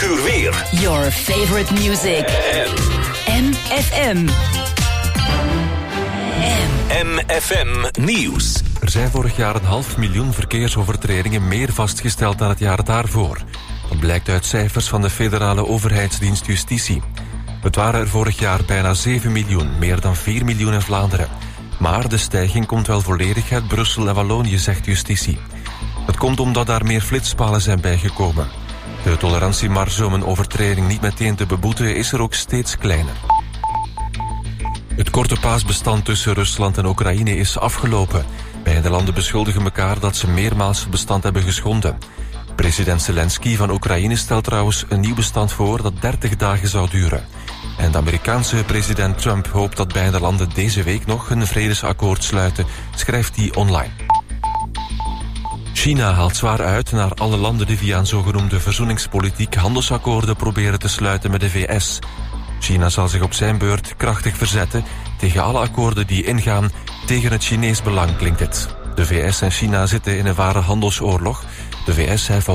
uur weer. Your favorite music. MFM. MFM Nieuws. Er zijn vorig jaar 500.000 verkeersovertredingen meer vastgesteld dan het jaar daarvoor. Dat blijkt uit cijfers van de federale overheidsdienst Justitie. Het waren er vorig jaar bijna 7 miljoen, meer dan 4 miljoen in Vlaanderen. Maar de stijging komt wel volledig uit Brussel en Wallonië, zegt Justitie. Het komt omdat daar meer flitspalen zijn bijgekomen. De tolerantiemarge om een overtreding niet meteen te beboeten is er ook steeds kleiner. Het korte paasbestand tussen Rusland en Oekraïne is afgelopen. Beide landen beschuldigen elkaar dat ze meermaals het bestand hebben geschonden. President Zelensky van Oekraïne stelt trouwens een nieuw bestand voor dat 30 dagen zou duren. En de Amerikaanse president Trump hoopt dat beide landen deze week nog een vredesakkoord sluiten, schrijft hij online. China haalt zwaar uit naar alle landen die via een zogenoemde verzoeningspolitiek handelsakkoorden proberen te sluiten met de VS. China zal zich op zijn beurt krachtig verzetten tegen alle akkoorden die ingaan tegen het Chinees belang, klinkt het. De VS en China zitten in een ware handelsoorlog. De VS heeft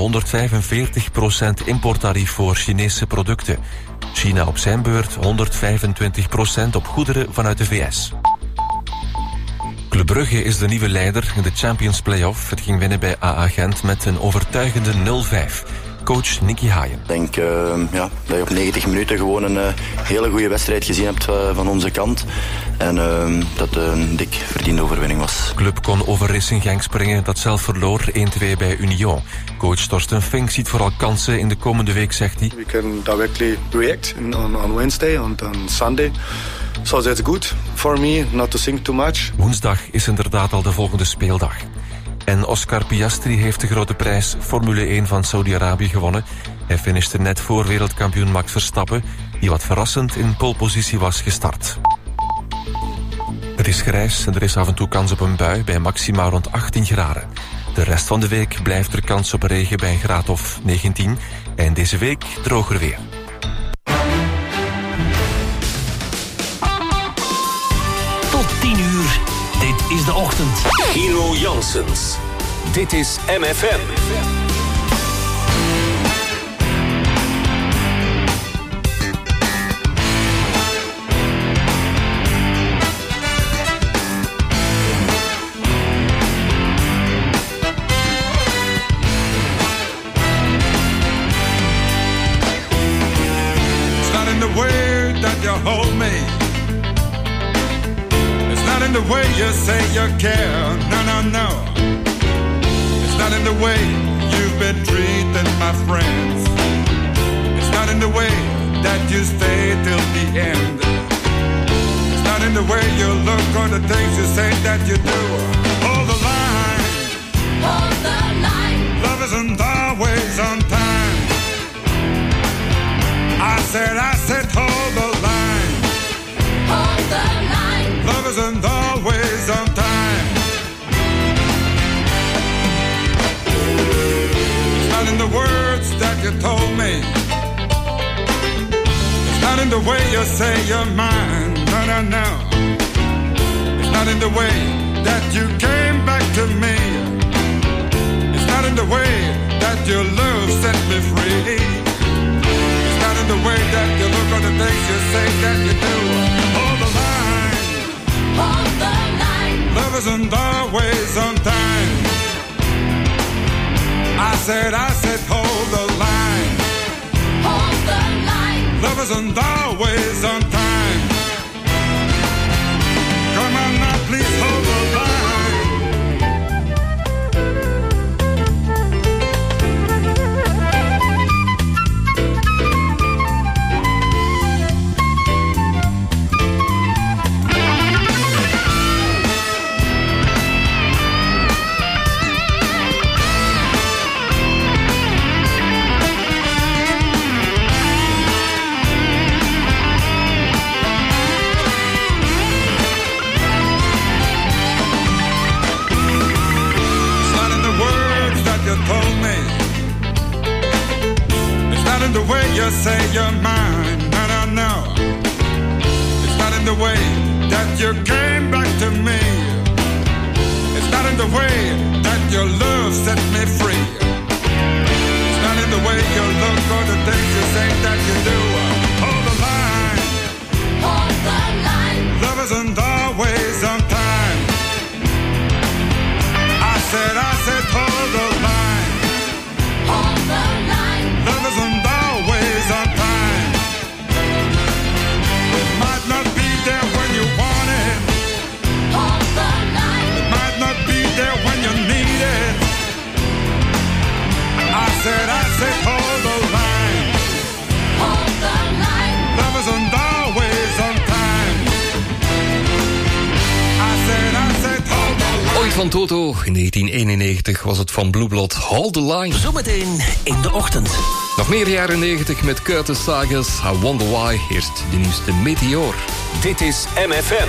145% importtarief voor Chinese producten. China op zijn beurt 125% op goederen vanuit de VS. Club Brugge is de nieuwe leider in de Champions Play-off. Het ging winnen bij AA Gent met een overtuigende 0-5. Coach Nicky Haaien. Ik denk dat je op 90 minuten gewoon een hele goede wedstrijd gezien hebt van onze kant. En dat het een dik verdiende overwinning was. Club kon over Racing Genk springen, dat zelf verloor 1-2 bij Union. Coach Torsten Fink ziet vooral kansen in de komende week, zegt hij. We can directly react on Wednesday and on Sunday. So that's good for me, not to think too much. Woensdag is inderdaad al de volgende speeldag. En Oscar Piastri heeft de grote prijs Formule 1 van Saudi-Arabië gewonnen. Hij finishte net voor wereldkampioen Max Verstappen, die wat verrassend in polepositie was gestart. Het is grijs en er is af en toe kans op een bui bij maxima rond 18 graden. De rest van de week blijft er kans op regen bij een graad of 19. En deze week droger weer. Tot 10 uur. Dit is de ochtend. Hero Janssens. Dit is MFM. It's not in the way that you hold me. It's not in the way you say you care, no. It's not in the way you've been treating my friends. It's not in the way that you stay till the end. It's not in the way you look or the things you say that you do. Hold the line. Hold the line. Love isn't always on time. I said, hold the line. Hold the line. Love isn't always on time. It's not in the words that you told me. It's not in the way you say you're mine. No. It's not in the way that you came back to me. It's not in the way that your love set me free. It's not in the way that you look or the things you say that you do. Hold the line. Hold the line. Love isn't always on time. I said, hold the line. Hold the line. Love isn't always on time. Come on now, please hold the line. The way you say you're mine, no. It's not in the way that you came back to me. It's not in the way that your love set me free. It's not in the way you look or the things you van Toto. In 1991 was het van Blue Blood, Hold the Line. Zometeen in de ochtend. Nog meer jaren 90 met Curtis Sagas, I Wonder Why. Eerst de nieuwste Meteor. Dit is MFM.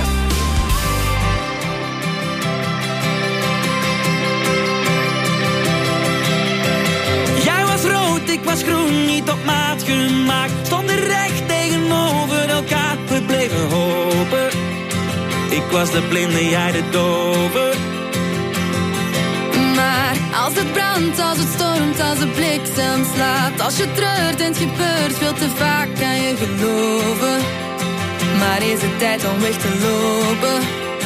Jij was rood, ik was groen, niet op maat gemaakt. Stonden recht tegenover elkaar, we bleven hopen. Ik was de blinde, jij de dove. Maar als het brandt, als het stormt, als de bliksem slaat, als je treurt en het gebeurt veel te vaak, kan je geloven. Maar is het tijd om weg te lopen?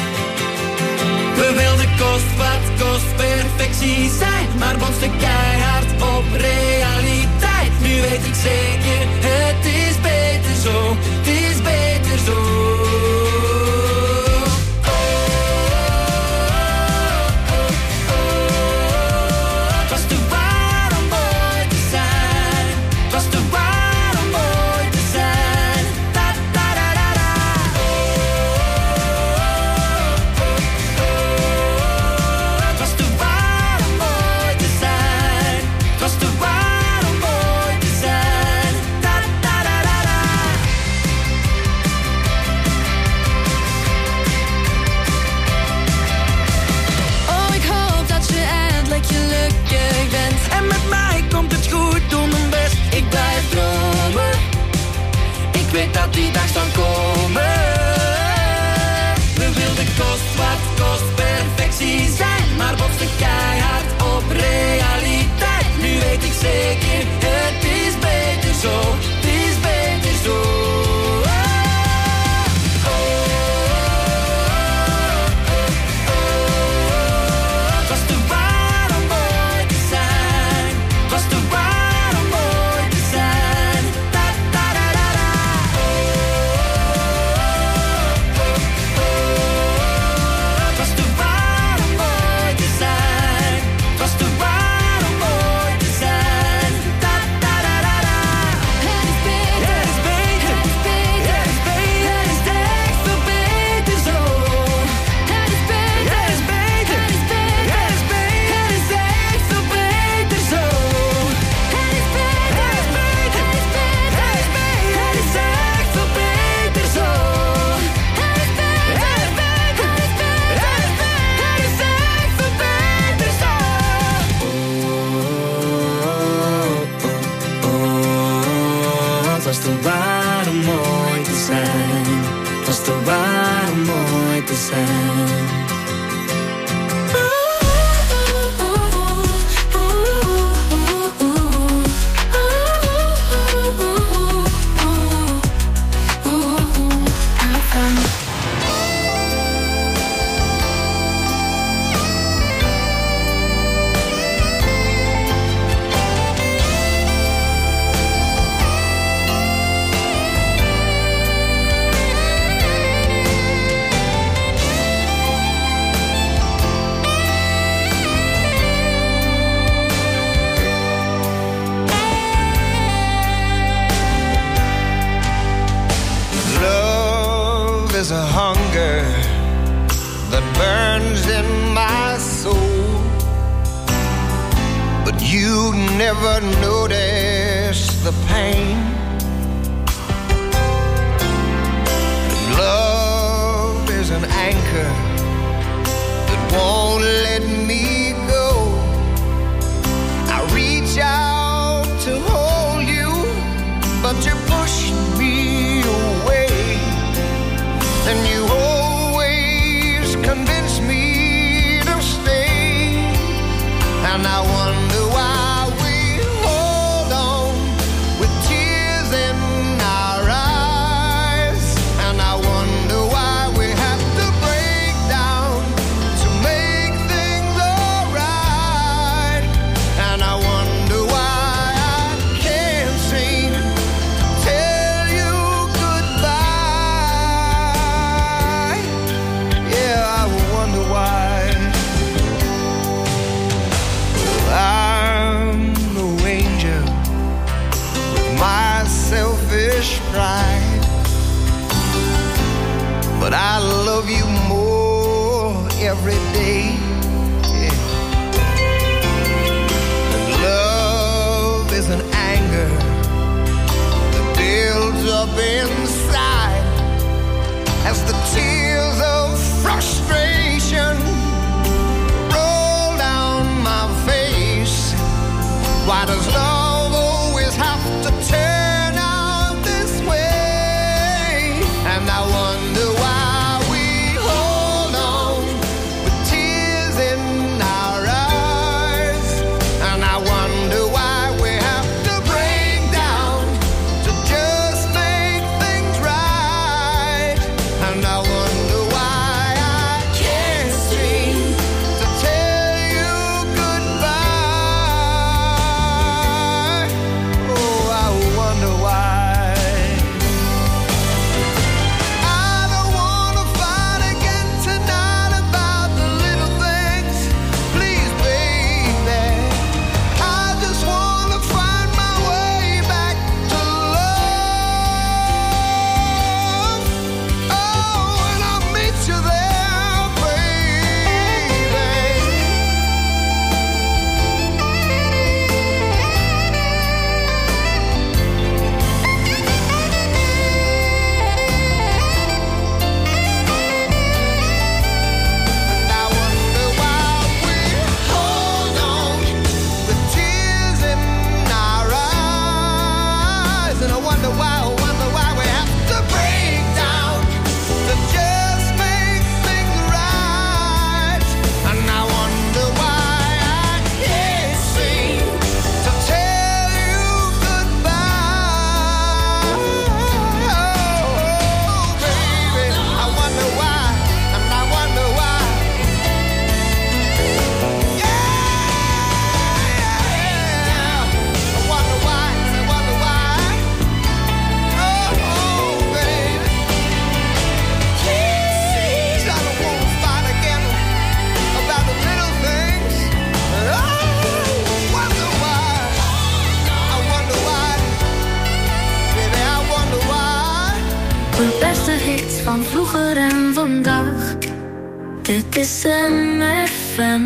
We wilden kost wat kost perfectie zijn, maar botsten keihard op realiteit. Nu weet ik zeker, het is beter zo, het is beter zo. Ik weet dat die dag zal komen. We wilden kost wat kost perfectie zijn, maar botsten keihard op realiteit. Nu weet ik zeker, het is beter zo, het is beter zo. But I love you more every day. Why does love always have to turn out this way? And I wonder why we hold on with tears in our eyes. And I wonder why we have to break down to just make things right. And I wonder why I can't seem to tell you goodbye. Oh, I wonder why. I don't wanna fight again tonight about the little things. Please, baby, I just wanna find my way back to love. Oh, and I'll meet you there, baby. And I wonder why we hold on with tears in our eyes. And I wonder why we have to break down to just make things right. And I wonder why I can't seem to tell you goodbye. Oh, baby, I wonder why, and I wonder why. Yeah, I wonder why, and I wonder why. Oh, baby, please, I don't want to fight again about the little things. Oh, wonder why. I wonder why. Baby, I wonder why. De beste hits van vroeger en vandaag. Dit is MFM.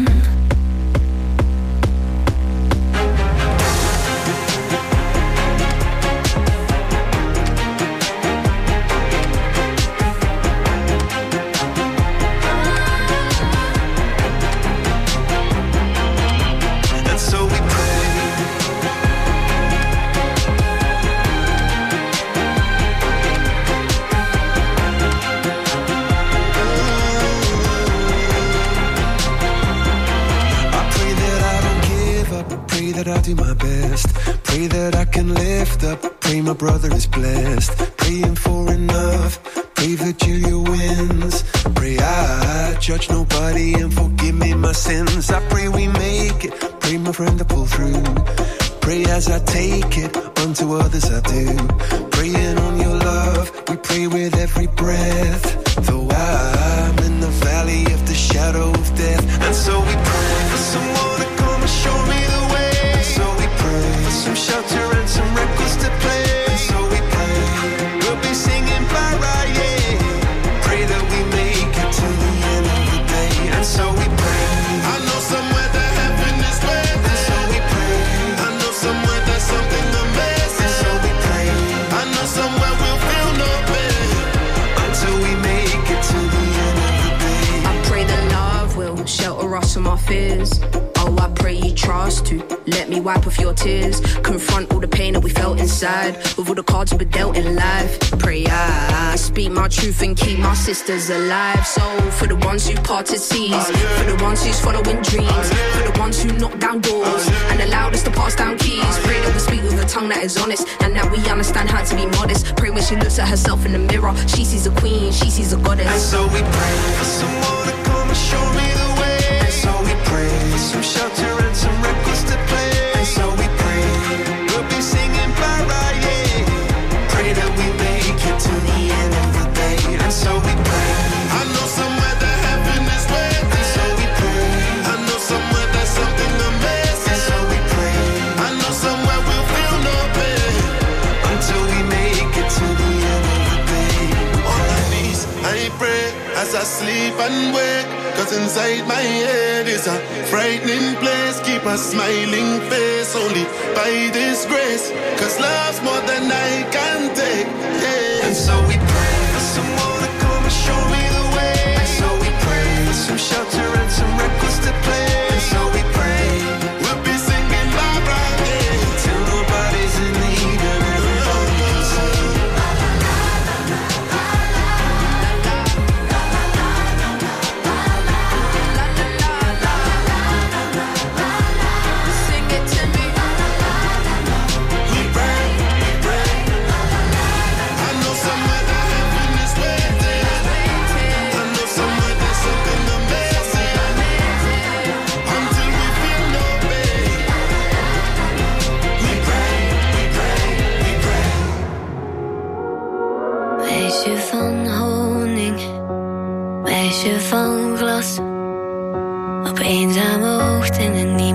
And so we pray. I pray that I don't give up. I pray that I do my best. Pray that I can lift up. Pray my brother is blessed. Praying for enough. Pray that Julia wins. Pray I judge nobody and forgive me my sins. I pray we make it. Pray my friend to pull through. Pray as I take it, unto others I do. Praying on your love, we pray with every breath. Though I'm in the valley of the shadow of death. And so we pray for someone to come and show me the way. And so we pray for some shelter and some records to play. And so we pray we'll be singing para, yeah. Pray that we make it to the end of the day. And so we pray. I know somewhere that heaven is waiting. And so we pray. I know somewhere there's something amazing. And so we pray. I know somewhere we'll feel no pain until we make it to the end of the day. I pray that love will shelter us from our fears. Oh, I pray you trust to let me wipe off your tears. Confront all the pain that we felt inside with all the cards we were dealt in life. Pray I speak my truth and keep my sisters alive. So for the ones who parted seas, for the ones who's following dreams, for the ones who knock down doors and allowed us to pass down keys. Pray that we speak with a tongue that is honest and that we understand how to be modest. Pray when she looks at herself in the mirror, she sees a queen, she sees a goddess. And so we pray for someone to come and show me the way. And so we pray for some shelter and some records to play. And so we pray we'll be singing para, yeah. Pray that we make it to the end of the day. And so we pray. I know somewhere that heaven is waiting. And so we pray. I know somewhere there's something amazing. And so we pray. I know somewhere we'll feel no pain until we make it to the end of the day. On my knees, I pray as I sleep and wake. Cause inside my head is a frightening place. Keep a smiling face only by this grace. Cause love's more than I can take, yeah. And so we pray for someone to come and show me the way. And so we pray for some shelter and some records to play. And so we pray we'll be singing bye bye, yeah.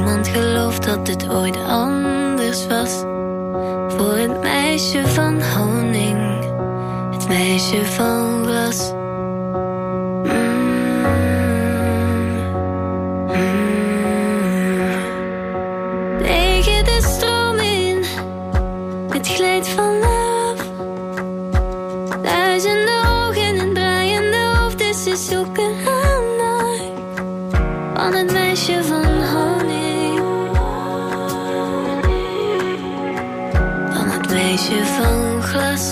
niemand gelooft dat het ooit anders was. Voor het meisje van honing, het meisje van glas. Tegen de stroom in, het glijdt vanaf. Duizenden ogen en een draaiende hoofd, dus ze zoeken aan naar. Van het meisje van honing, van het meisje van glas.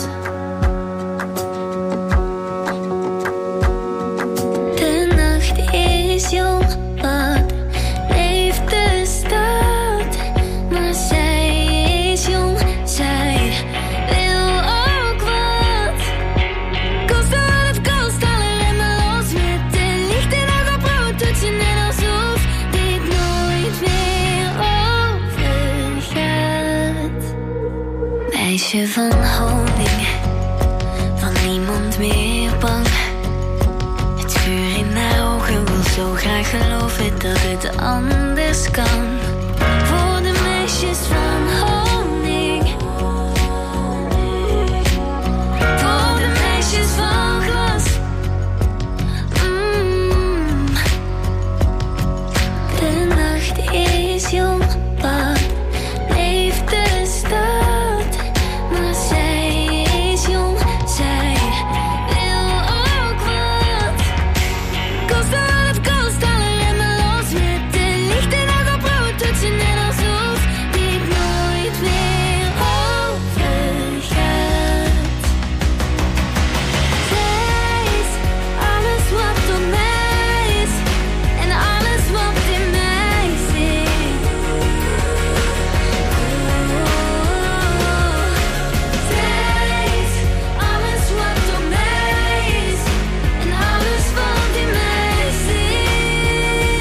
De nacht is jong, wat leeft de stad. Maar zij is jong, zij wil ook wat. Kost wat het kost, alle remmen los. Met de lichten nog op rood, doet ze net alsof dit nooit meer overgaat. Meisje van honing, van niemand meer bang. Het vuur in haar ogen wil zo graag geloven dat het anders kan. Voor de meisjes van honing, voor de meisjes van glas. De nacht is jong, wat leeft de stad. Maar zij is jong, zij wil ook wat. Kost wat het kost, alle remmen los. Met de lichten nog op rood, doet ze net alsof dit nooit meer overgaat. Zij is alles wat op mij is en alles wat in mij zit. Zij is alles wat op mij is en alles wat in mij zit.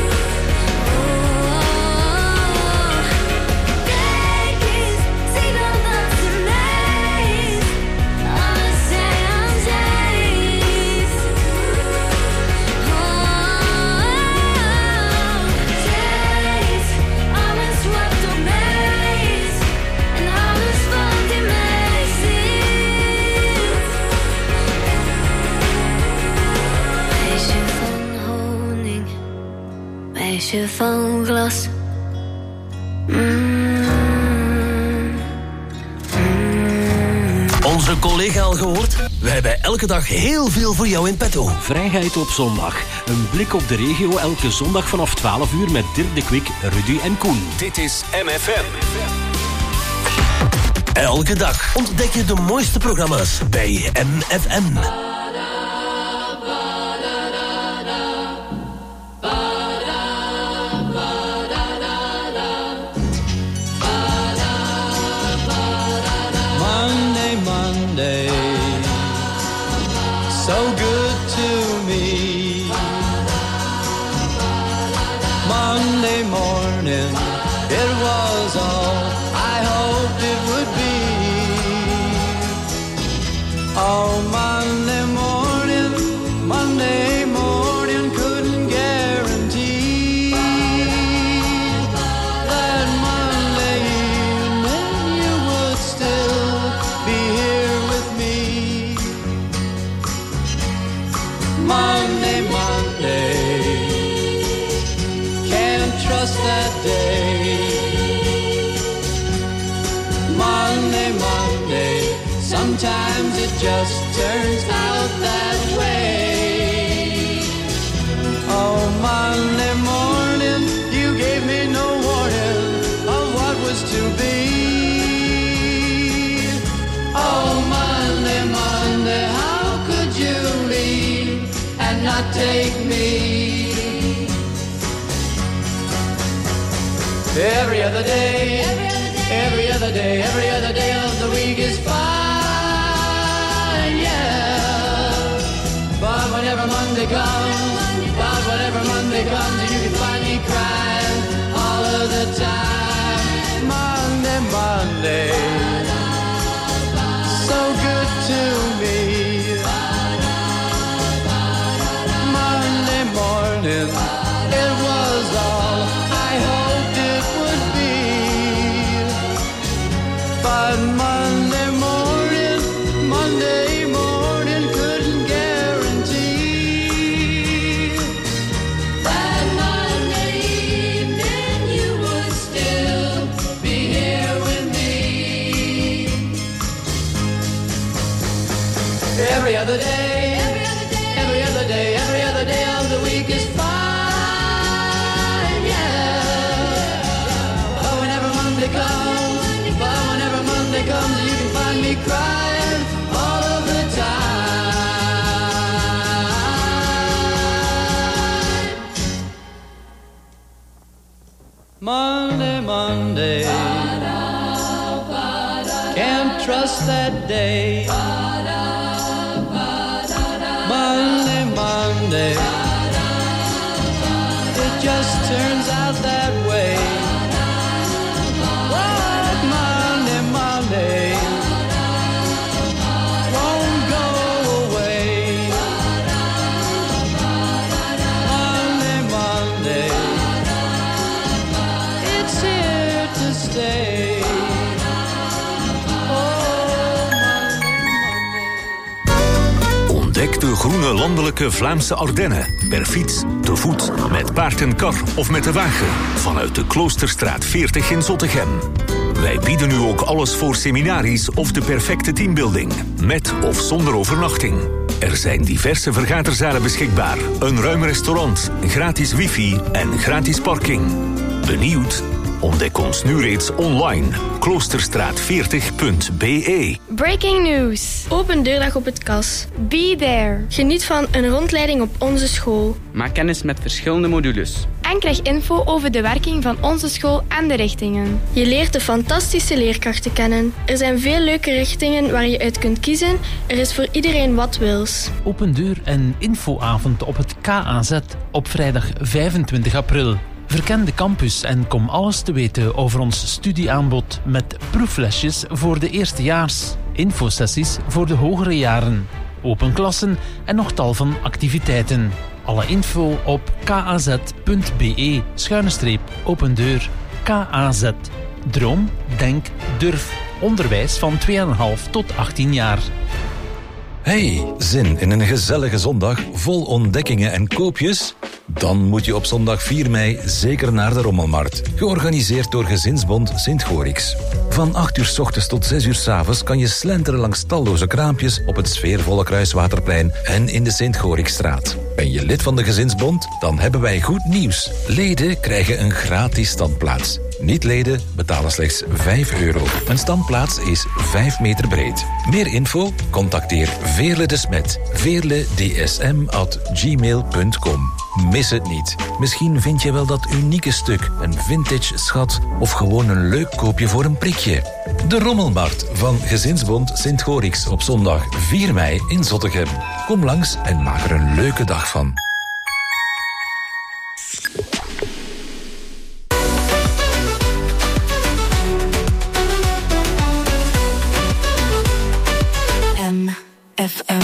Kijk eens, zie dan dat ze mij is. Alles zij aan zij is. Zij is alles wat op mij is en alles wat in mij zit. Meisje van honing, meisje van glas. Onze collega al gehoord? We hebben elke dag heel veel voor jou in petto. Vrijheid op zondag. Een blik op de regio elke zondag vanaf 12 uur met Dirk de Kwik, Rudy en Koen. Dit is MFM. Elke dag ontdek je de mooiste programma's bij MFM. Monday, Monday, so good to me. Monday morning, it was all I hoped it would be. Oh, Monday morning, couldn't guarantee that Monday evening you would still be here with me. Monday, can't trust that day. Monday, sometimes it just turns out that way. Oh, Monday morning, you gave me no warning of what was to be. Oh, Monday, how could you leave and not take me? Every other day, every other day, every other day of the week is fine, yeah. But whenever Monday comes, you can find me crying all of the time. Monday, so good to me. Monday morning, it was all I hoped other day, every other day, every other day of the week is fine, yeah. But whenever Monday comes, you can find me crying all of the time. Monday, Monday, can't trust that day. Monday, Monday, it just turns out that way. What Monday, Monday, won't go away. Monday, Monday, it's here to stay. Ontdek de groene landelijke Vlaamse Ardennen. Per fiets, te voet, met paard en kar of met de wagen. Vanuit de Kloosterstraat 40 in Zottegem. Wij bieden nu ook alles voor seminaries of de perfecte teambuilding. Met of zonder overnachting. Er zijn diverse vergaderzalen beschikbaar. Een ruim restaurant, gratis wifi en gratis parking. Benieuwd? Ontdek ons nu reeds online. Kloosterstraat40.be. Breaking news. Open deurdag op het KAS. Be there. Geniet van een rondleiding op onze school. Maak kennis met verschillende modules. En krijg info over de werking van onze school en de richtingen. Je leert de fantastische leerkrachten kennen. Er zijn veel leuke richtingen waar je uit kunt kiezen. Er is voor iedereen wat wils. Open deur en infoavond op het KAZ op vrijdag 25 april. Verken de campus en kom alles te weten over ons studieaanbod met proeflesjes voor de eerstejaars, infosessies voor de hogere jaren, open klassen en nog tal van activiteiten. Alle info op kaz.be/opendeur. KAZ. Droom, denk, durf. Onderwijs van 2,5 tot 18 jaar. Hey, zin in een gezellige zondag vol ontdekkingen en koopjes? Dan moet je op zondag 4 mei zeker naar de Rommelmarkt. Georganiseerd door Gezinsbond Sint-Gorix. Van 8 uur 's ochtends tot 6 uur 's avonds kan je slenteren langs talloze kraampjes op het sfeervolle Kruiswaterplein en in de Sint-Gorixstraat. Ben je lid van de Gezinsbond? Dan hebben wij goed nieuws. Leden krijgen een gratis standplaats. Niet-leden betalen slechts €5. Een standplaats is 5 meter breed. Meer info? Contacteer Veerle de Smet. veerledsm@gmail.com. Mis het niet. Misschien vind je wel dat unieke stuk, een vintage schat of gewoon een leuk koopje voor een prikje. De Rommelmarkt van Gezinsbond Sint-Gorix op zondag 4 mei in Zottegem. Kom langs en maak er een leuke dag van. FM.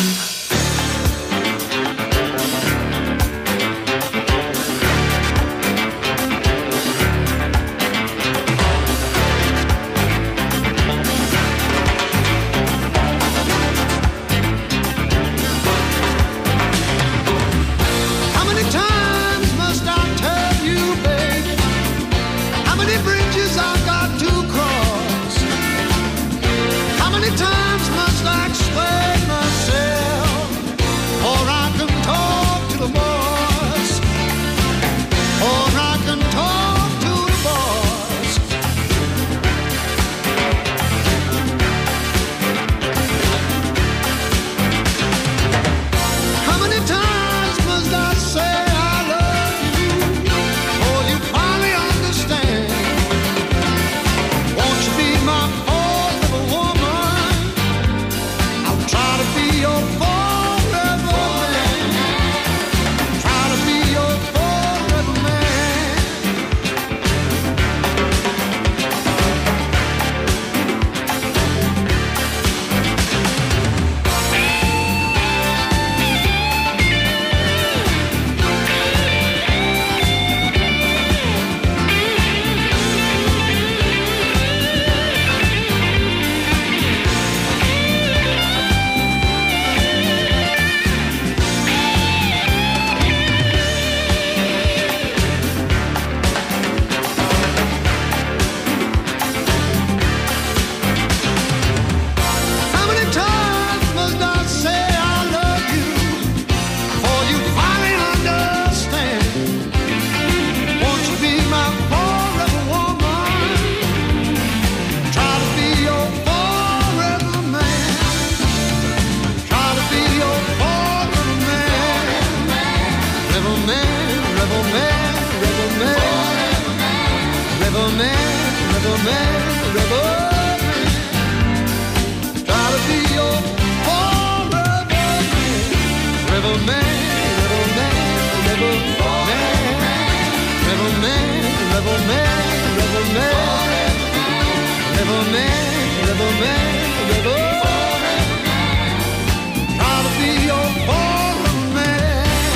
River man, river man, river man. Try to be your forever man. River man, river man, river man. River man, river man, river man. River man, river man, river man. Try to be your forever man.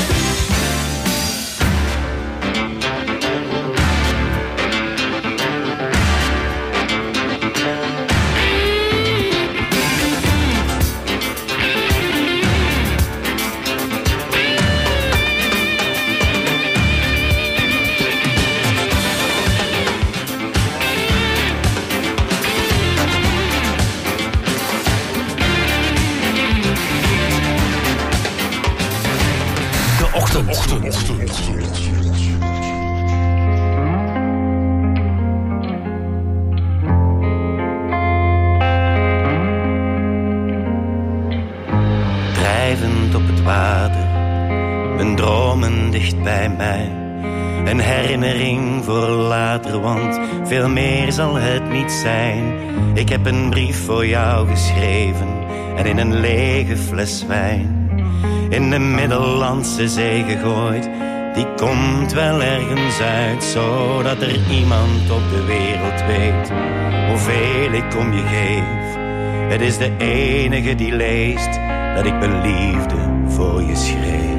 Drijvend op het water, mijn dromen dicht bij mij. Een herinnering voor later, want veel meer zal het niet zijn. Ik heb een brief voor jou geschreven en in een lege fles wijn in de Middellandse Zee gegooid. Die komt wel ergens uit, zodat er iemand op de wereld weet hoeveel ik om je geef. Het is de enige die leest dat ik mijn liefde voor je schreef.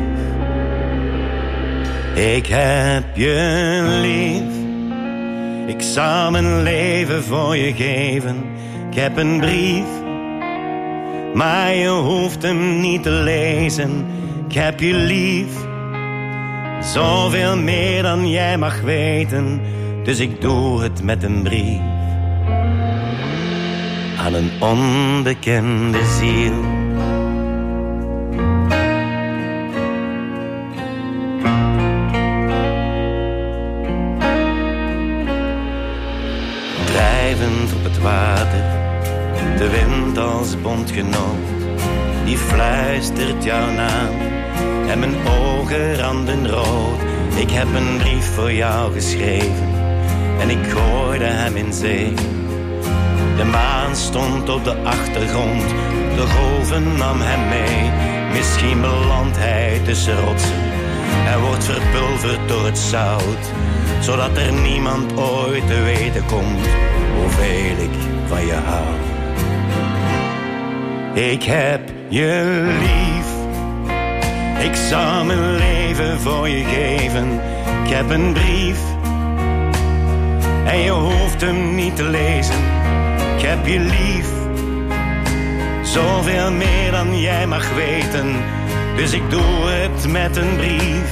Ik heb je lief, ik zou mijn leven voor je geven. Ik heb een brief, maar je hoeft hem niet te lezen. Ik heb je lief, zoveel meer dan jij mag weten. Dus ik doe het met een brief aan een onbekende ziel. Drijvend op het water, de wind als bondgenoot, die fluistert jouw naam en mijn ogen randen rood. Ik heb een brief voor jou geschreven en ik gooide hem in zee. De maan stond op de achtergrond, de golven nam hem mee. Misschien belandt hij tussen rotsen en wordt verpulverd door het zout, zodat er niemand ooit te weten komt hoeveel ik van je hou. Ik heb je lief, ik zou mijn leven voor je geven. Ik heb een brief en je hoeft hem niet te lezen. Ik heb je lief, zoveel meer dan jij mag weten. Dus ik doe het met een brief.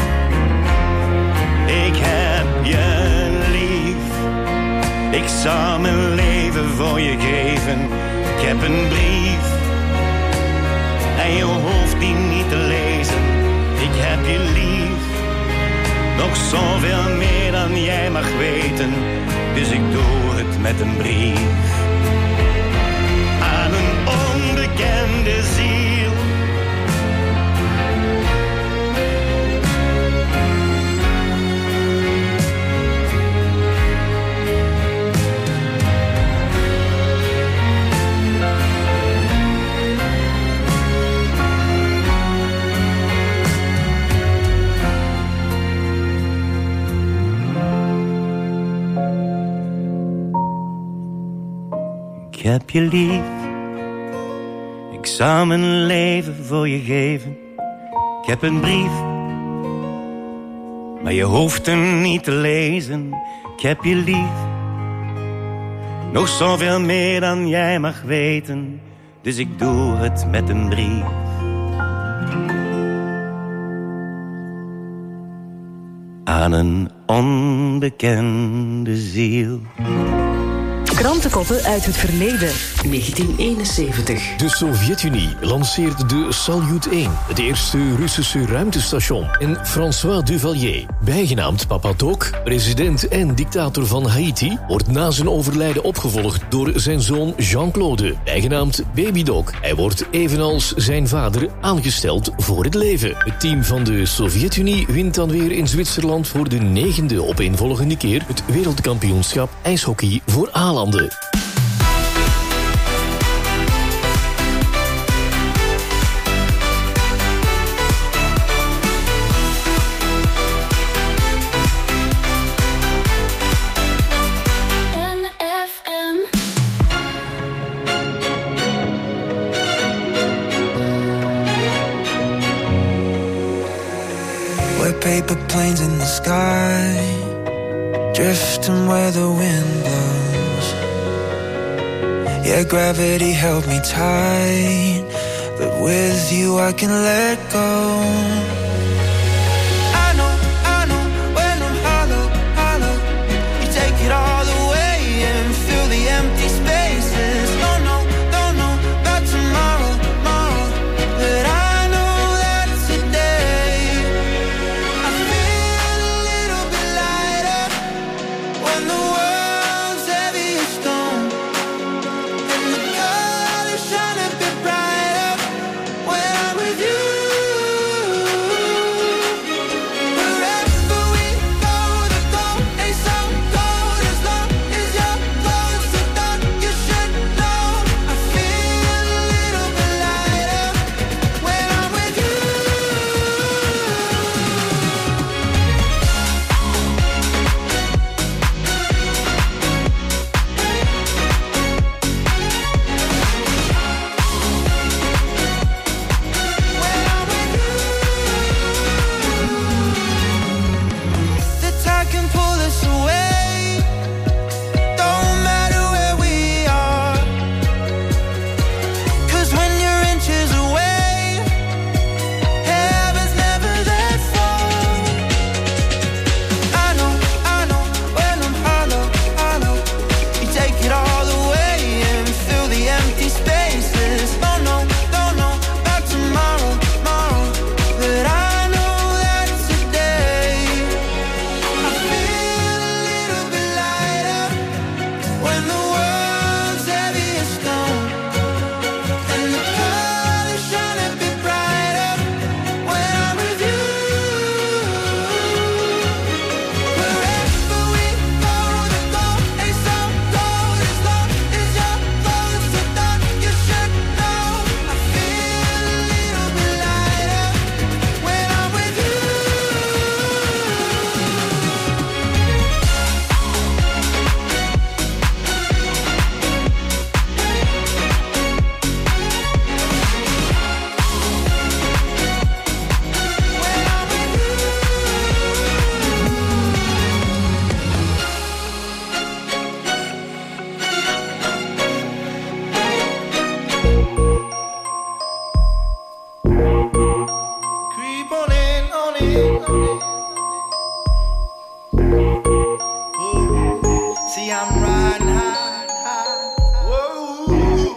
Ik heb je lief, ik zou mijn leven voor je geven. Ik heb een brief en je hoeft die niet te lezen. Ik heb je lief, nog zoveel meer dan jij mag weten. Dus ik doe het met een brief aan een onbekende ziel. Ik heb je lief, ik zou mijn leven voor je geven. Ik heb een brief, maar je hoeft hem niet te lezen. Ik heb je lief, nog zoveel meer dan jij mag weten. Dus ik doe het met een brief aan een onbekende ziel. Krantenkoppen uit het verleden. 1971. De Sovjet-Unie lanceert de Salyut 1, het eerste Russische ruimtestation. En François Duvalier, bijgenaamd Papa Doc, president en dictator van Haiti, wordt na zijn overlijden opgevolgd door zijn zoon Jean-Claude, bijgenaamd Baby Doc. Hij wordt evenals zijn vader aangesteld voor het leven. Het team van de Sovjet-Unie wint dan weer in Zwitserland voor de 9e opeenvolgende keer het wereldkampioenschap ijshockey voor A-landen. Paper planes in the sky, drifting where the wind blows. Yeah, gravity held me tight, but with you I can let go. I know, when I'm hollow, hollow, you take it all away and fill the empty spaces. Don't know about tomorrow, but I know that today I feel a little bit lighter when the world's heavy as stone, and the colors shine a bit brighter when I'm with you. Wherever we go, the goal ain't so cold as long as you're close. I thought you should know I feel a little bit lighter when I'm with you. The tide can pull us away, don't matter where we are, 'cause when you're inches away, heaven's never that far. I know, when I'm hollow, hollow, you take it all away and fill the empty spaces. Don't know about tomorrow, but I know that today I feel a little bit lighter when the world's heavy as stone, and the colors shine a bit brighter when I'm with you. Wherever we go, the goal ain't so cold as long as you're close. I thought you should know I feel a little bit lighter when I'm with you. Creep on in, on in, on in. Ooh, see, I'm riding high. Whoa.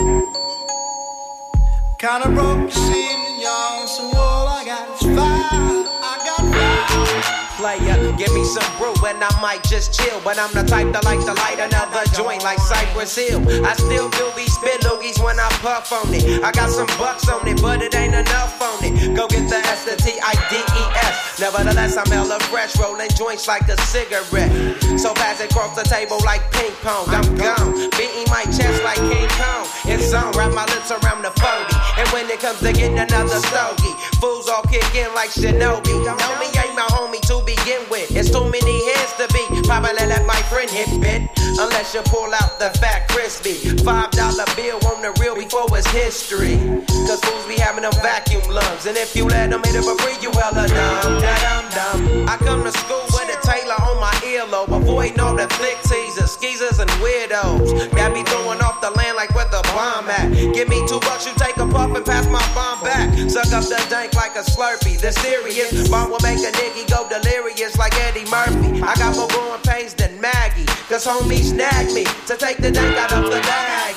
Kinda broke, you see me young, so all I got is fire. I got fire. Player, give me some brew and I might just chill. But I'm the type that like to light another joint like Cypress Hill. I still do these spit loogies when I puff on it. I got some bucks on it, but it ain't enough on it. Go get the S, the T-I-D-E-S. Nevertheless, I'm hella fresh, rolling joints like a cigarette. So pass it across the table like ping pong. I'm gone, beating my chest like King Kong. It's on, wrap my lips around the 40. And when it comes to getting another stogie, fools all kick in like Shinobi. Know me ain't my homie to begin with. It's too many heads to be. Probably let my friend hit bit. Unless you pull out the fat crispy $5 bill on the real before it's history. Cause fools be having them vacuum lungs. And if you let them hit it for free, you hella dumb. I come to school with a Taylor on my earlobe. Avoiding all the flick teasers, skeezers, and weirdos. Got me throwing off the land like where the bomb at. Give me $2, you take a puff and pass my bomb back. Suck up the dank like a Slurpee. The serious bomb will make a nigga go delirious like Eddie Murphy. I got more growing pains than Maggie. Cause cause homie snagged me to take the dank out of the bag.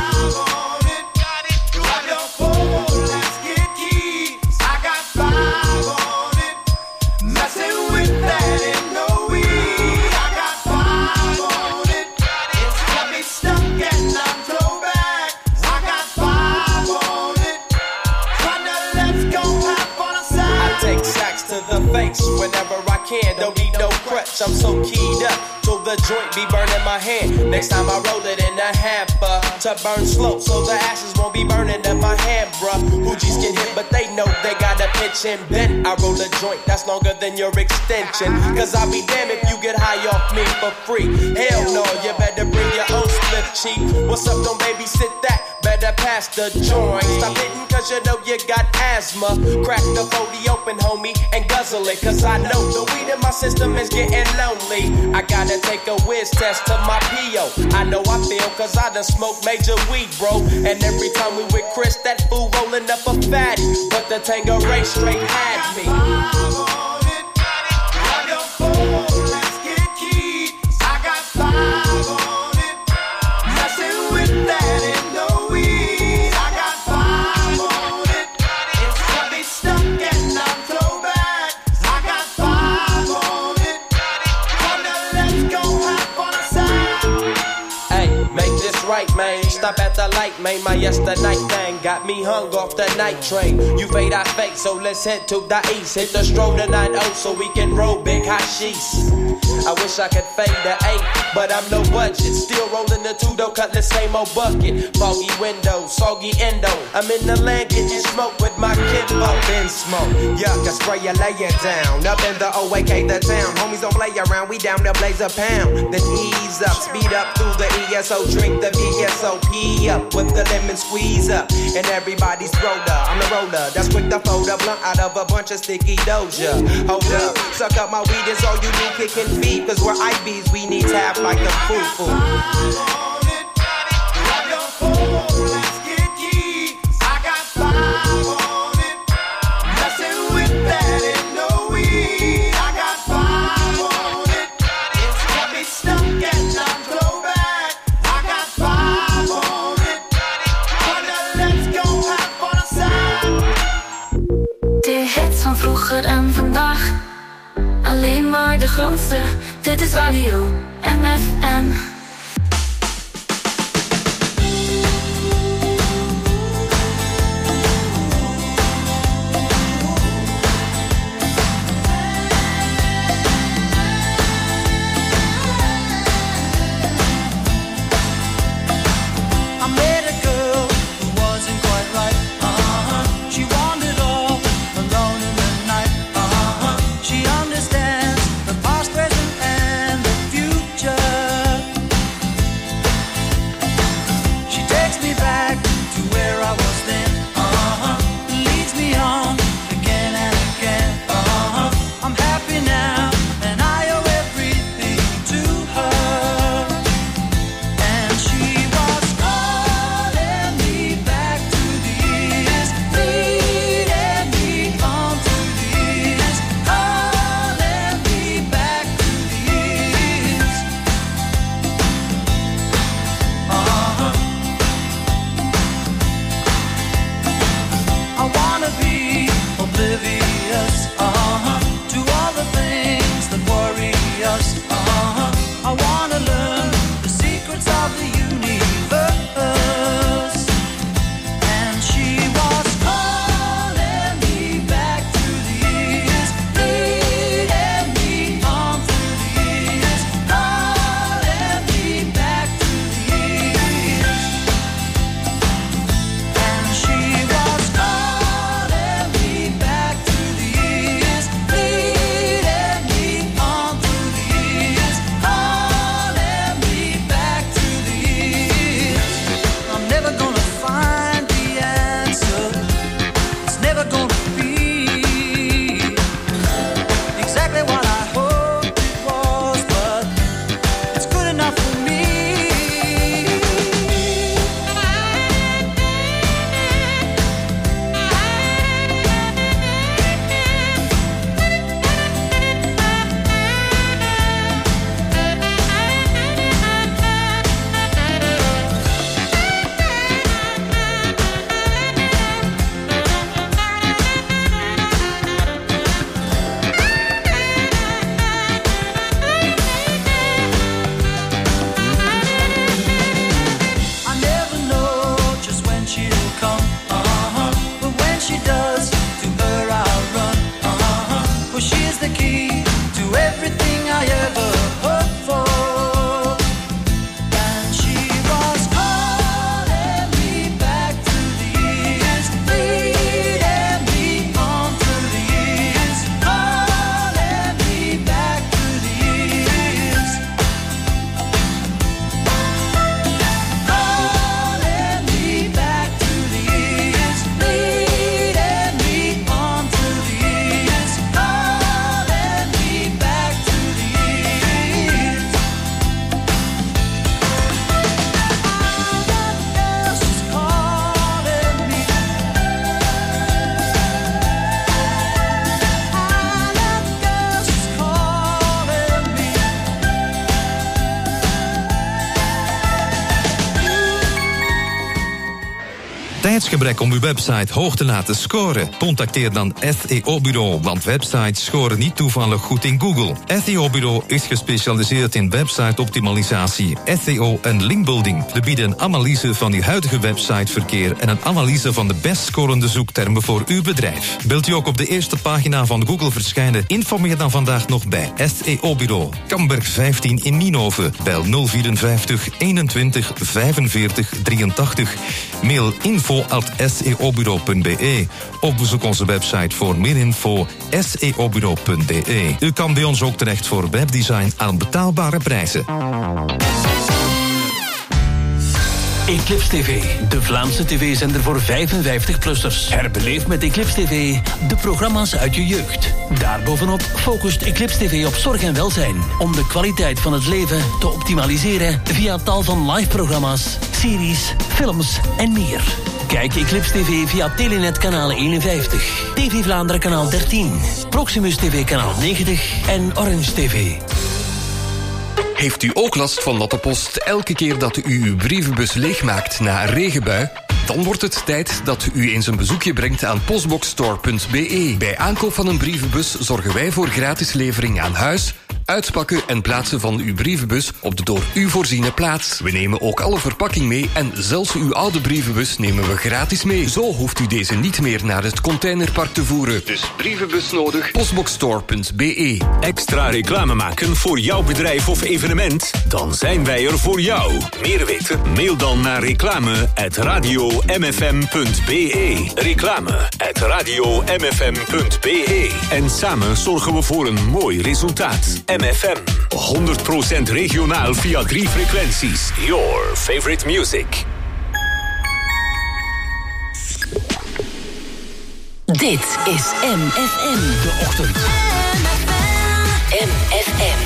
Whenever I can, don't need no crutch. I'm so keyed up till the joint be burning my hand. Next time I roll it in a hamper to burn slow, so the ashes won't be burning in my hand, bruh. Hoogies get hit, but they know they gotta pitch and bend. I roll a joint that's longer than your extension, cause I'll be damned if you get high off me for free. Hell no, you better bring your own split cheek. What's up, don't babysit that? Better pass the joint. Stop hitting cause you know you got asthma. Crack the 40 open, homie, and guzzle it, cause I know the weed in my system is getting lonely. I gotta take a whiz test to my P.O. I know I feel cause I done smoked major weed, bro. And every time we with Chris, that fool rolling up a fatty. But the Tangeray straight had me. Stop at the light, man, my yesterday thing got me hung off the night train. You fade, I fake, so let's head to the east. Hit the stroll tonight, so we can roll big hashish. I wish I could fade the 8, but I'm no budget. Still rolling the 2-door, cutlass, same old bucket. Foggy window, soggy endo. I'm in the land, getting smoke with my kinfolk. Up in smoke, yuck, I spray you, lay it down. Up in the OAK, the town. Homies don't play around, we down to blaze a pound. Then ease up, speed up through the ESO. Drink the VSOP up with the lemon squeeze up. And everybody's roller, I'm the roller. That's quick to fold a blunt out of a bunch of sticky doja. Hold up, suck up my weed, is all you do, kicking feet. Cause we're IBs, we need tap like a foo-foo. Vroeger en vandaag, alleen maar de grootste. Dit is Radio MFM. She understands the past, present, and the future. tijdsgebrek om uw website hoog te laten scoren? Contacteer dan SEO-bureau, want websites scoren niet toevallig goed in Google. SEO-bureau is gespecialiseerd in website-optimalisatie, SEO en linkbuilding. We bieden een analyse van uw huidige websiteverkeer en een analyse van de best scorende zoektermen voor uw bedrijf. Wilt u ook op de eerste pagina van Google verschijnen? Informeer dan vandaag nog bij SEO-bureau. Kamberg 15 in Nienhoven. Bel 054 21 45 83. Mail info@seobureau.be of bezoek onze website voor meer info seobureau.be. U kan bij ons ook terecht voor webdesign aan betaalbare prijzen. Eclipse TV, de Vlaamse tv-zender voor 55-plussers. Herbeleef met Eclipse TV de programma's uit je jeugd. Daarbovenop focust Eclipse TV op zorg en welzijn, om de kwaliteit van het leven te optimaliseren via tal van live-programma's, series, films en meer. Kijk Eclipse TV via Telenet kanaal 51, TV Vlaanderen kanaal 13, Proximus TV kanaal 90 en Orange TV. Heeft u ook last van natte post elke keer dat u uw brievenbus leegmaakt na een regenbui? Dan wordt het tijd dat u eens een bezoekje brengt aan postboxstore.be. Bij aankoop van een brievenbus zorgen wij voor gratis levering aan huis, uitpakken en plaatsen van uw brievenbus op de door u voorziene plaats. We nemen ook alle verpakking mee en zelfs uw oude brievenbus nemen we gratis mee. Zo hoeft u deze niet meer naar het containerpark te voeren. Dus brievenbus nodig, postboxstore.be. Extra reclame maken voor jouw bedrijf of evenement? Dan zijn wij er voor jou. Meer weten? Mail dan naar reclame@radiomfm.be. Reclame@radiomfm.be. En samen zorgen we voor een mooi resultaat. MFM. 100% regionaal via 3 frequenties. Your favorite music. Dit is MFM. De ochtend. MFM.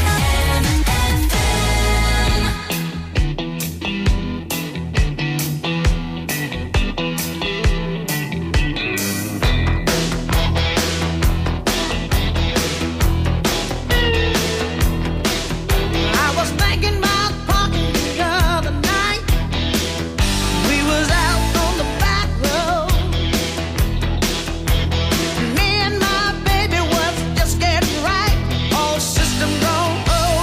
Me and my baby was just getting right. All system go. Oh.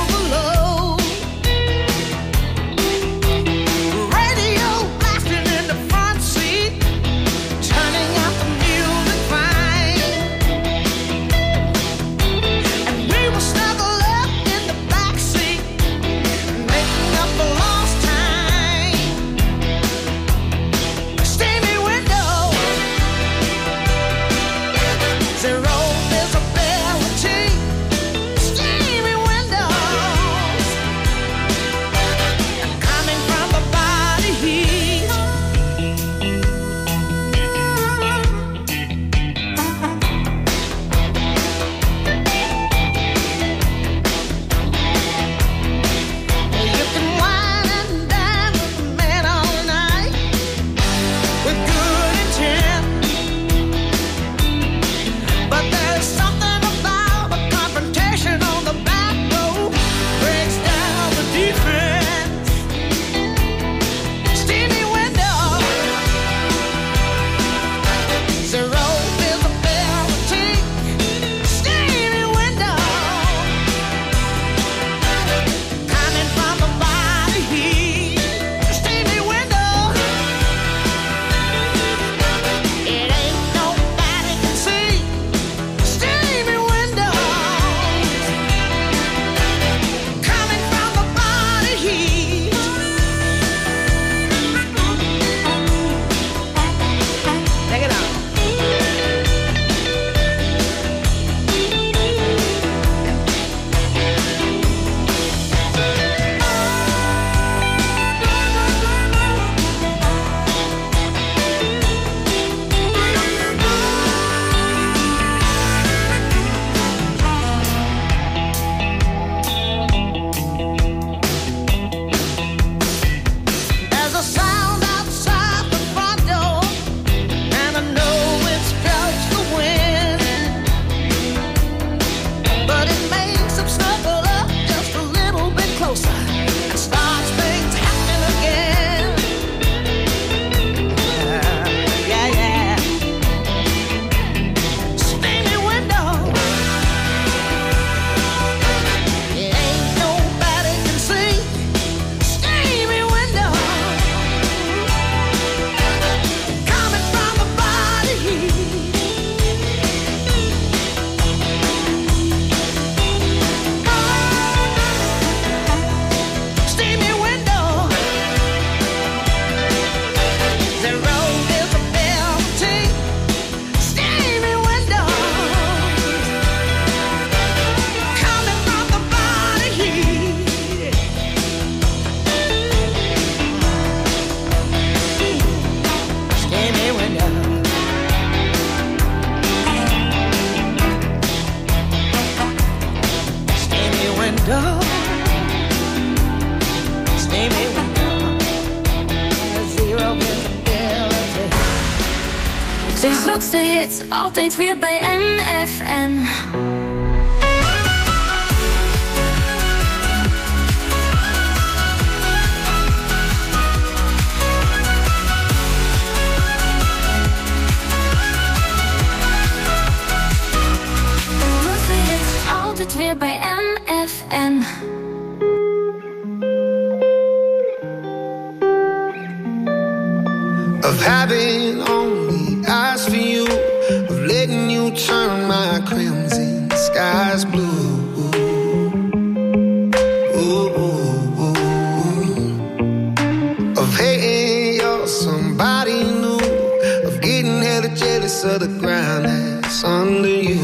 De grootste hits, altijd weer bij NFM. Altijd weer bij NFM. Of having only eyes for you, of letting you turn my crimson skies blue. Ooh, ooh, ooh. Of hating you're somebody new, of getting hella jealous of the ground that's under you.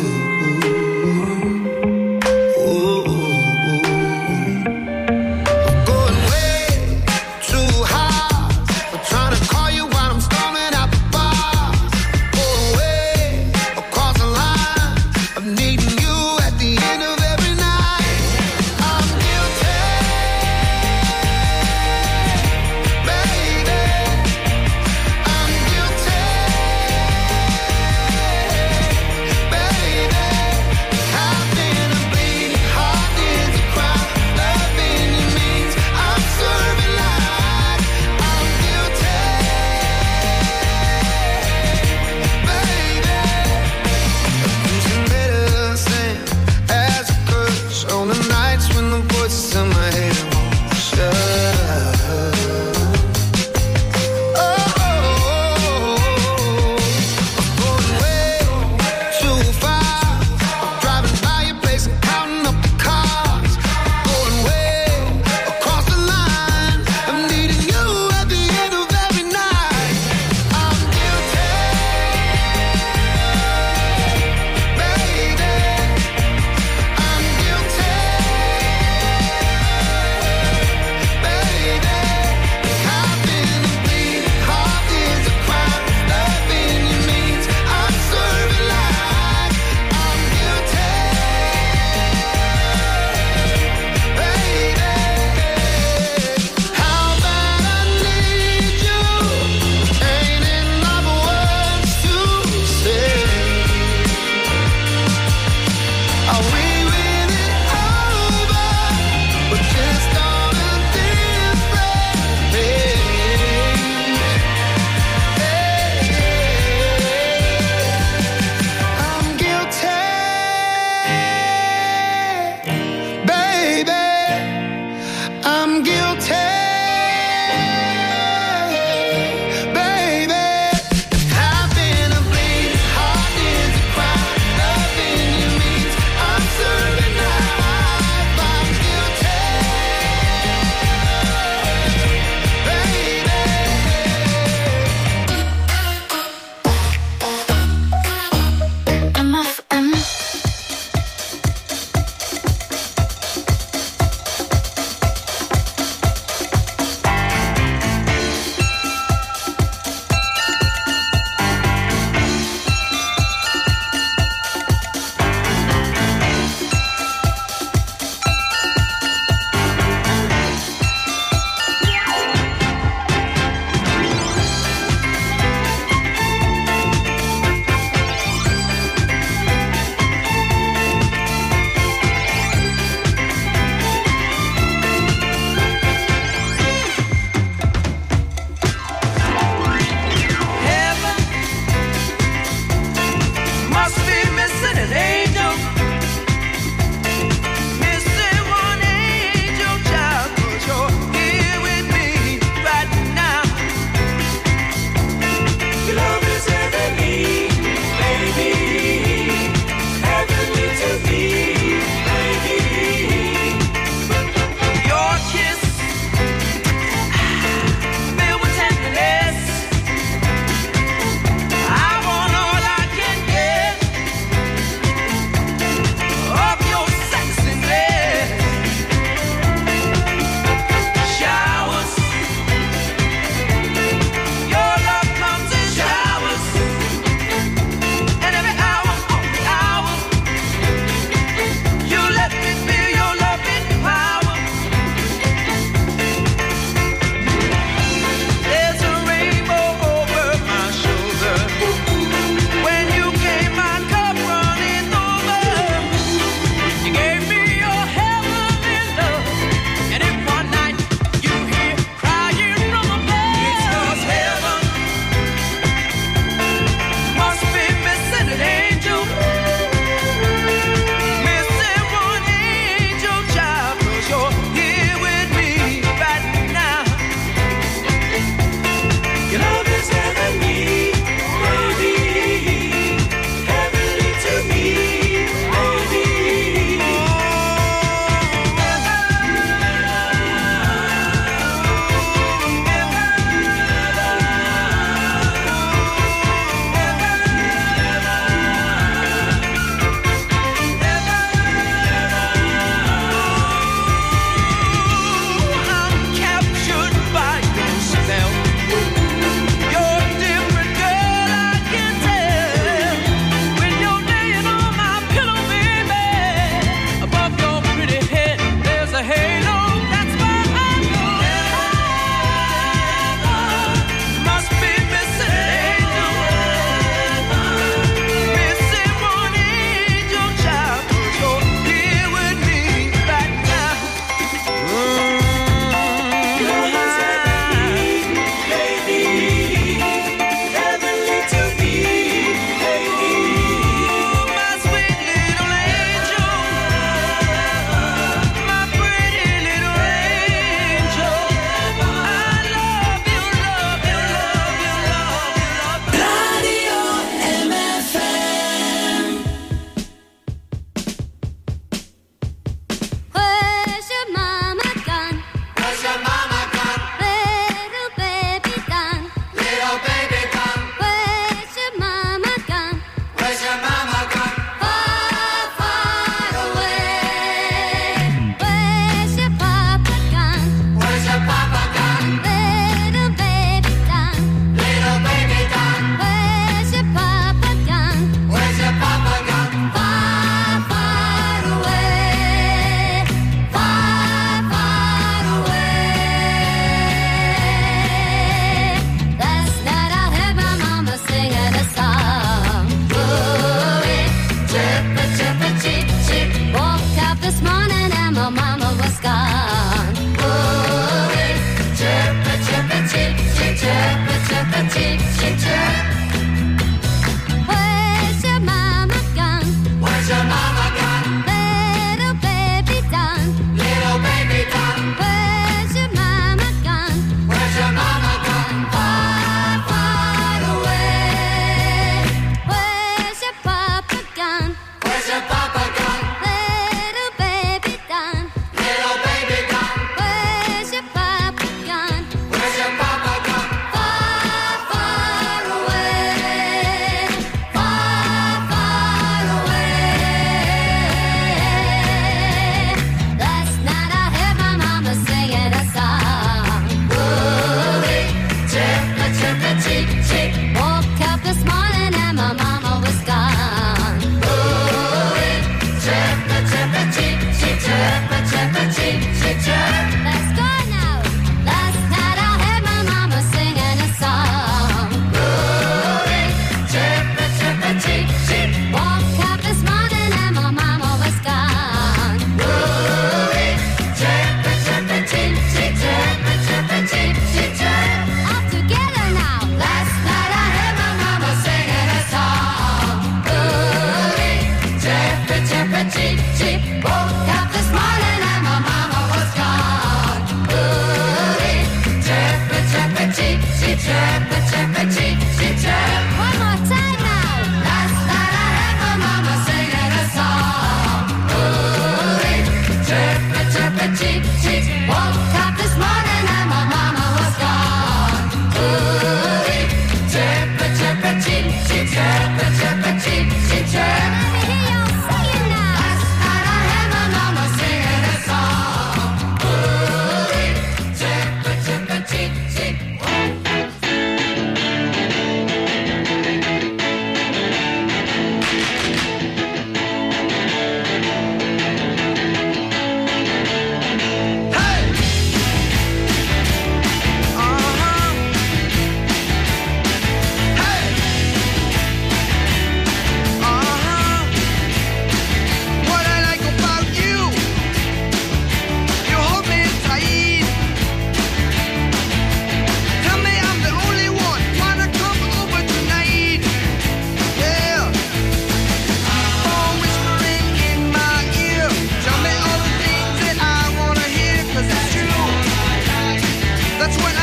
That's when